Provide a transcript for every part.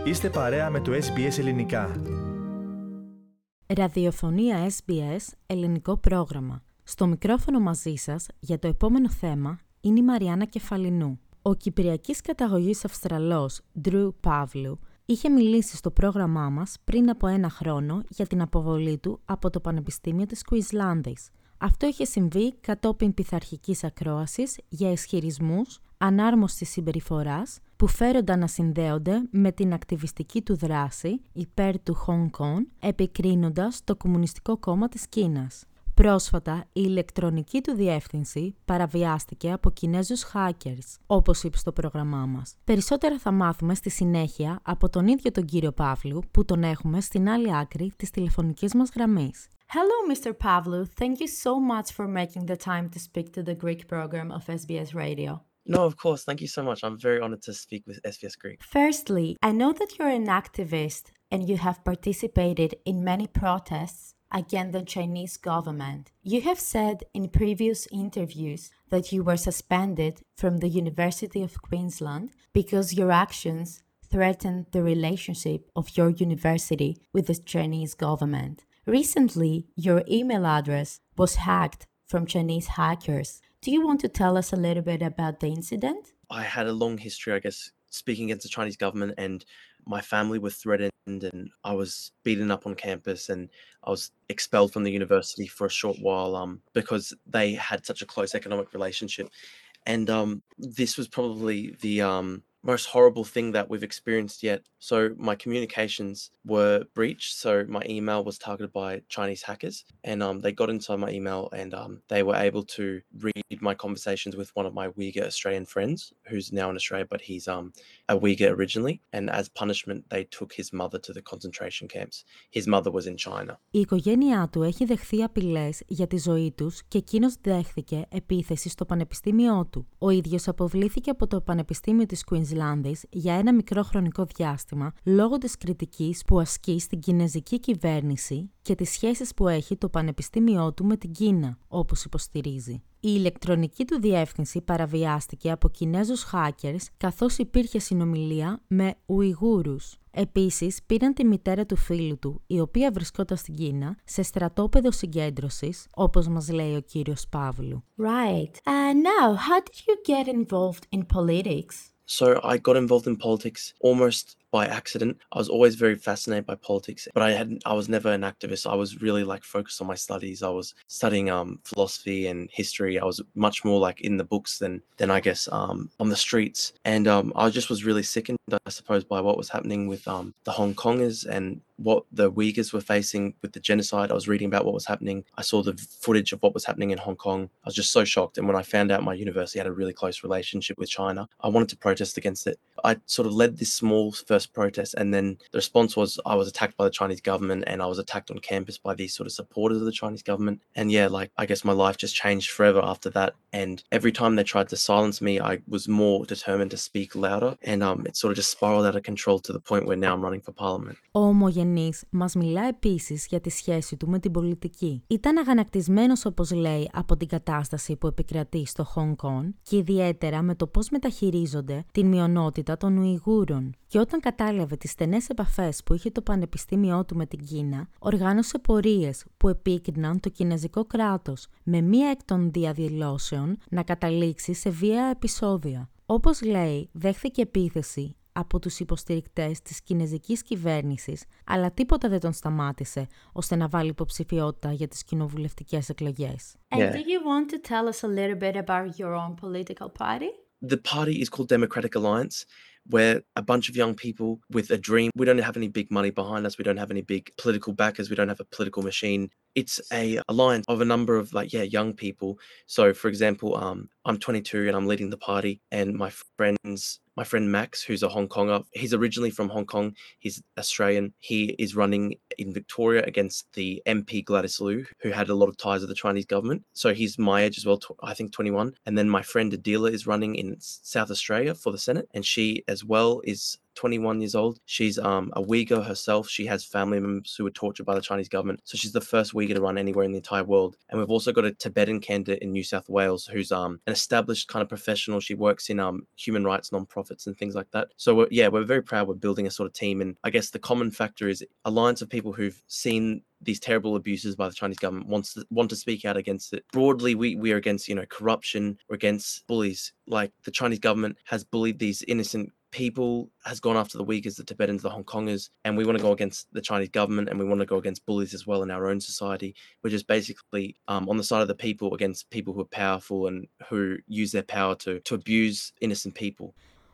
Είστε παρέα με το SBS Ελληνικά. Ραδιοφωνία SBS, ελληνικό πρόγραμμα. Στο μικρόφωνο μαζί σας για το επόμενο θέμα είναι η Μαριάννα Κεφαλινού. Ο κυπριακής καταγωγής Αυστραλός Drew Pavlou είχε μιλήσει στο πρόγραμμά μας πριν από 1 χρόνο για την αποβολή του από το Πανεπιστήμιο της Κουινσλάνδης. Αυτό είχε συμβεί κατόπιν πειθαρχικής ακρόασης για ισχυρισμούς ανάρμοστης συμπεριφοράς που φέρονταν να συνδέονται με την ακτιβιστική του δράση υπέρ του Χονγκ Κονγκ, επικρίνοντας το Κομμουνιστικό Κόμμα της Κίνας. Πρόσφατα, η ηλεκτρονική του διεύθυνση παραβιάστηκε από Κινέζους hackers, όπως είπε στο πρόγραμμά μας. Περισσότερα θα μάθουμε στη συνέχεια από τον ίδιο τον κύριο Παύλου, που τον έχουμε στην άλλη άκρη της τηλεφωνικής μας γραμμής. Hello, Mr. Pavlou. Thank you so much for making the time to speak to the Greek program of SBS Radio. No, of course. Thank you so much. I'm very honored to speak with SBS Greek. Firstly, I know that you're an activist and you have participated in many protests against the Chinese government. You have said in previous interviews that you were suspended from the University of Queensland because your actions threatened the relationship of your university with the Chinese government. Recently, your email address was hacked from Chinese hackers. Do you want to tell us a little bit about the incident? I had a long history, I guess, speaking against the Chinese government, and my family were threatened, and I was beaten up on campus, and I was expelled from the university for a short while because they had such a close economic relationship. And this was probably the most horrible thing that we've experienced yet. So my communications were breached. So my email was targeted by Chinese hackers, and they got inside my email, and they were able to read my conversations with one of my Uyghur Australian friends, who's now in Australia, but he's a Uyghur originally. And as punishment, they took his mother to the concentration camps. His mother was in China. Η οικογένειά του έχει δεχθεί απειλές για τη ζωή τους και εκείνος δέχθηκε επίθεση στο πανεπιστήμιό του. Ο ίδιος αποβλήθηκε από το Πανεπιστήμιο της Κουινσλάνδης για ένα μικρό χρονικό διάστημα λόγω της κριτικής που ασκεί στην κινεζική κυβέρνηση και τις σχέσεις που έχει το πανεπιστήμιό του με την Κίνα, όπως υποστηρίζει. Η ηλεκτρονική του διεύθυνση παραβιάστηκε από Κινέζους hackers καθώς υπήρχε συνομιλία με Ουιγούρους. Επίσης, πήραν τη μητέρα του φίλου του, η οποία βρισκόταν στην Κίνα, σε στρατόπεδο συγκέντρωσης, όπως μας λέει ο κύριος Παύλου. Right. Now, how did you get involved in politics? So I got involved in politics almost by accident. I was always very fascinated by politics, but I was never an activist. I was really focused on my studies. I was studying philosophy and history. I was much more in the books than I guess on the streets. And I just was really sickened, I suppose, by what was happening with the Hong Kongers and what the Uyghurs were facing with the genocide. I was reading about what was happening. I saw the footage of what was happening in Hong Kong. I was just so shocked. And when I found out my university had a really close relationship with China, I wanted to protest against it. I sort of led this small first protest, and then the response was I was attacked by the Chinese government, and I was attacked on campus by these sort of supporters of the Chinese government. And yeah, I guess my life just changed forever after that. And every time they tried to silence me, I was more determined to speak louder, and it sort of just spiraled out of control to the point where now I'm running for parliament. Ο ομογενής μας μιλά επίσης για τη σχέση του με την πολιτική. Ήταν αγανακτισμένος, όπως λέει, από την κατάσταση που επικρατεί στο Χονγκ Κονγκ και ιδιαίτερα με το πώς μεταχειρίζονται την μειονότητα των Ουιγούρων. Και όταν κατάλαβε τις στενές επαφές που είχε το πανεπιστήμιό του με την Κίνα, οργάνωσε πορείες που επίκριναν το κινεζικό κράτος, με μία εκ των διαδηλώσεων να καταλήξει σε βία επεισόδια. Όπως λέει, δέχθηκε επίθεση από τους υποστηρικτές της κινεζικής κυβέρνησης, αλλά τίποτα δεν τον σταμάτησε ώστε να βάλει υποψηφιότητα για τις κοινοβουλευτικές εκλογές. Yeah. And do you want to tell us a little bit about your own political party? The party is called Democratic Alliance. We're a bunch of young people with a dream. We don't have any big money behind us. We don't have any big political backers. We don't have a political machine. It's a alliance of a number of young people. So for example, I'm 22 and I'm leading the party, and my friend Max, who's a Hong Konger, he's originally from Hong Kong. He's Australian. He is running in Victoria against the MP Gladys Liu, who had a lot of ties with the Chinese government. So he's my age as well, I think 21. And then my friend Adila is running in South Australia for the Senate, and she as well is 21 years old. She's a Uyghur herself. She has family members who were tortured by the Chinese government. So she's the first Uyghur to run anywhere in the entire world. And we've also got a Tibetan candidate in New South Wales who's an established kind of professional. She works in human rights non-profits and things like that. So we're very proud we're building a sort of team. And I guess the common factor is alliance of people who've seen these terrible abuses by the Chinese government want to speak out against it. Broadly, we are against, corruption, we're against bullies. Like the Chinese government has bullied these innocent people, has gone after the Uyghurs, the Tibetans, the Hong Kongers, and we want to go against the Chinese government, and we want to go against bullies as well in our own society. We're just basically on the side of the people against people who are powerful and who use their power to abuse innocent people.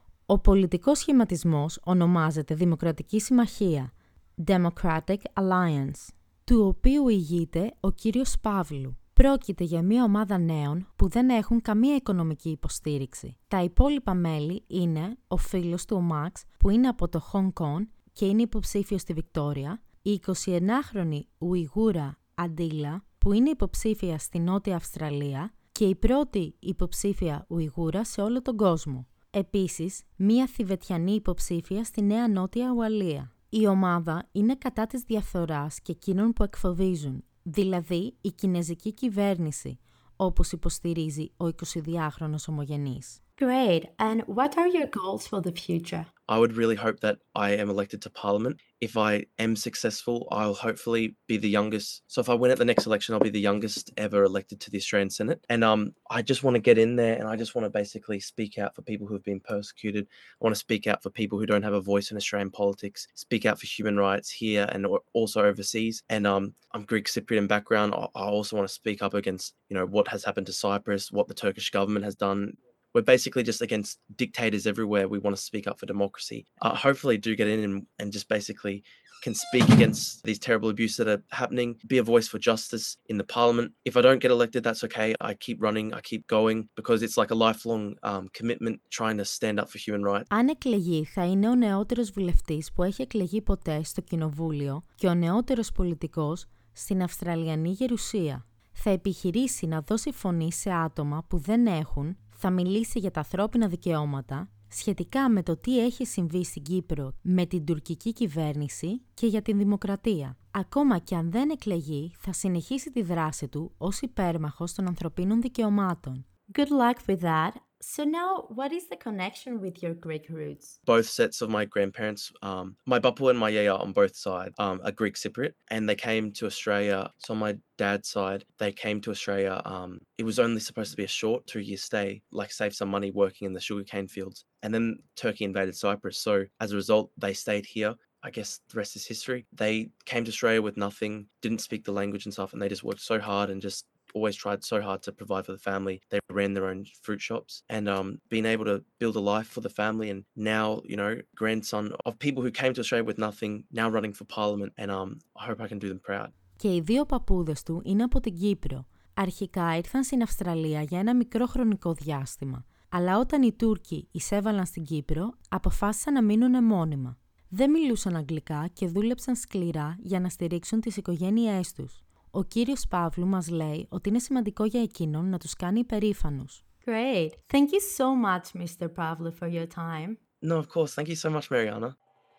Ο πολιτικός σχηματισμός ονομάζεται Δημοκρατική Συμμαχία, Democratic Alliance, του οποίου ηγείται ο κύριος Παύλου. Πρόκειται για μια ομάδα νέων που δεν έχουν καμία οικονομική υποστήριξη. Τα υπόλοιπα μέλη είναι ο φίλος του ο Μαξ που είναι από το Hong Kong και είναι υποψήφιος στη Βικτόρια, η 29χρονη Ουιγούρα Αντίλα που είναι υποψήφια στη Νότια Αυστραλία και η πρώτη υποψήφια Ουιγούρα σε όλο τον κόσμο. Επίσης, μία Θιβετιανή υποψήφια στη Νέα Νότια Ουαλία. Η ομάδα είναι κατά της διαφθοράς και εκείνων που εκφοβίζουν, δηλαδή η κινεζική κυβέρνηση, όπως υποστηρίζει ο 22χρονος ομογενής. Great. And what are your goals for the future? I would really hope that I am elected to Parliament. If I am successful, I'll hopefully be the youngest. So if I win at the next election, I'll be the youngest ever elected to the Australian Senate. And I just want to get in there, and I just want to basically speak out for people who have been persecuted. I want to speak out for people who don't have a voice in Australian politics, speak out for human rights here and also overseas. And I'm Greek Cypriot in background. I also want to speak up against, what has happened to Cyprus, what the Turkish government has done. We're basically just against dictators everywhere. We want to speak up for democracy. Hopefully do get in and just basically can speak against these terrible abuses that are happening, be a voice for justice in the parliament. If I don't get elected, that's okay. I keep running, I keep going, because it's like a lifelong commitment trying to stand up for human rights. Αν εκλεγεί, θα είναι ο νεότερος βουλευτής που έχει εκλεγεί ποτέ στο Κοινοβούλιο και ο νεότερος πολιτικός στην Αυστραλιανή Γερουσία. Θα επιχειρήσει να δώσει φωνή σε άτομα που δεν έχουν, θα μιλήσει για τα ανθρώπινα δικαιώματα, σχετικά με το τι έχει συμβεί στην Κύπρο με την τουρκική κυβέρνηση και για την δημοκρατία. Ακόμα και αν δεν εκλεγεί, θα συνεχίσει τη δράση του ως υπέρμαχος των ανθρωπίνων δικαιωμάτων. Good luck with that. So now, what is the connection with your Greek roots? Both sets of my grandparents, my Bapu and my Yaya on both sides, are Greek Cypriot, and they came to Australia. So on my dad's side, they came to Australia. It was only supposed to be a short 2-year stay, like save some money working in the sugarcane fields. And then Turkey invaded Cyprus. So as a result, they stayed here. I guess the rest is history. They came to Australia with nothing, didn't speak the language and stuff, and they just worked so hard and just always tried so hard to provide for the family. They ran their own fruit shops and being able to build a life for the family, and now, grandson of people who came to Australia with nothing, now running for Parliament, and I hope I can do them proud. Και οι δύο παππούδες του είναι από την Κύπρο. Αρχικά ήρθαν στην Αυστραλία για ένα μικρό χρονικό διάστημα, αλλά όταν οι Τούρκοι εισέβαλαν στην Κύπρο, αποφάσισαν να μείνουν μόνιμα. Δεν μιλούσαν αγγλικά και δούλεψαν σκληρά για να στηρίξουν τις οικογένειές τους. Ο κύριος Παύλου μας λέει ότι είναι σημαντικό για εκείνον να τους κάνει υπερήφανους. Great. Thank you so much, Mr. Pavlou, for your time. No, of course. Thank you so much, Mariana.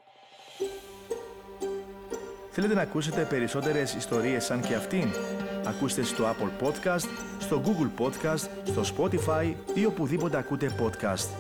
Θέλετε να ακούσετε περισσότερες ιστορίες σαν και αυτήν? Ακούστε στο Apple Podcast, στο Google Podcast, στο Spotify ή οπουδήποτε ακούτε podcast.